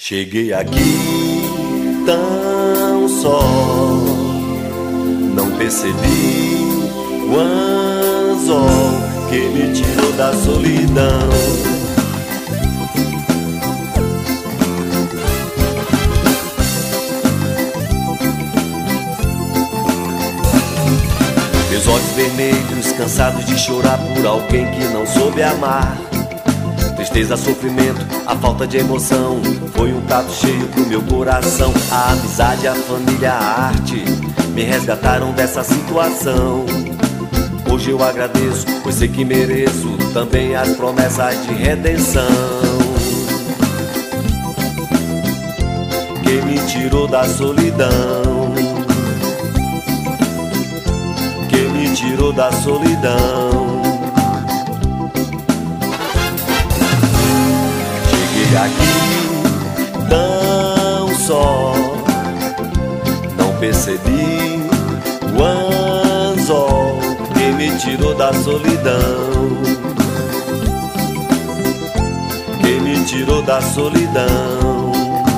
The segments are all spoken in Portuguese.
Cheguei aqui tão só, não percebi o anzol que me tirou da solidão. Meus olhos vermelhos, cansados de chorar por alguém que não soube amar. Tristeza, sofrimento, a falta de emoção foi um prato cheio pro meu coração. A amizade, a família, a arte me resgataram dessa situação. Hoje eu agradeço, pois sei que mereço também as promessas de redenção. Quem me tirou da solidão, quem me tirou da solidão. Aqui tão só, não percebi o anzol que me tirou da solidão, que me tirou da solidão.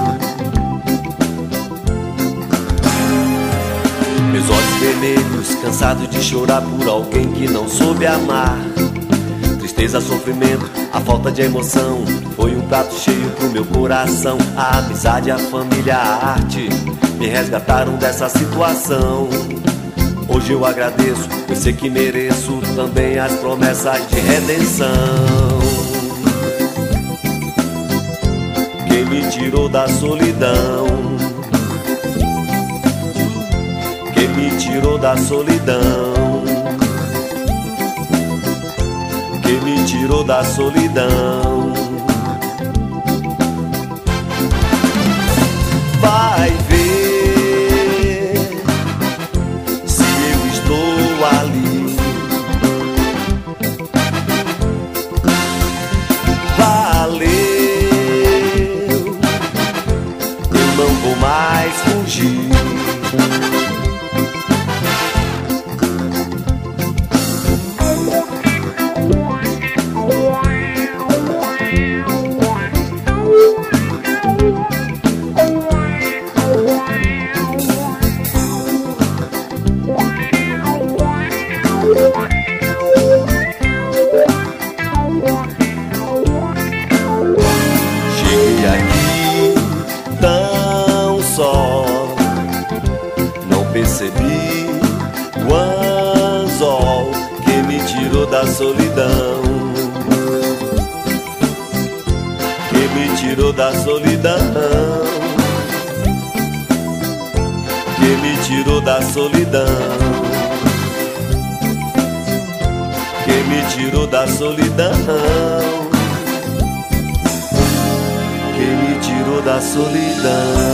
Meus olhos vermelhos, cansados de chorar por alguém que não soube amar. Tristeza, sofrimento, a falta de emoção foi um prato cheio pro meu coração. A amizade, a família, a arte me resgataram dessa situação. Hoje eu agradeço, pois sei que mereço também as promessas de redenção. Quem me tirou da solidão, quem me tirou da solidão, quem me tirou da solidão. Vai ver se eu estou ali. Valeu, eu não vou mais fugir. Cheguei aqui tão só, não percebi o anzol que me tirou da solidão, que me tirou da solidão, que me tirou da solidão, que me tirou da solidão, que me tirou da solidão.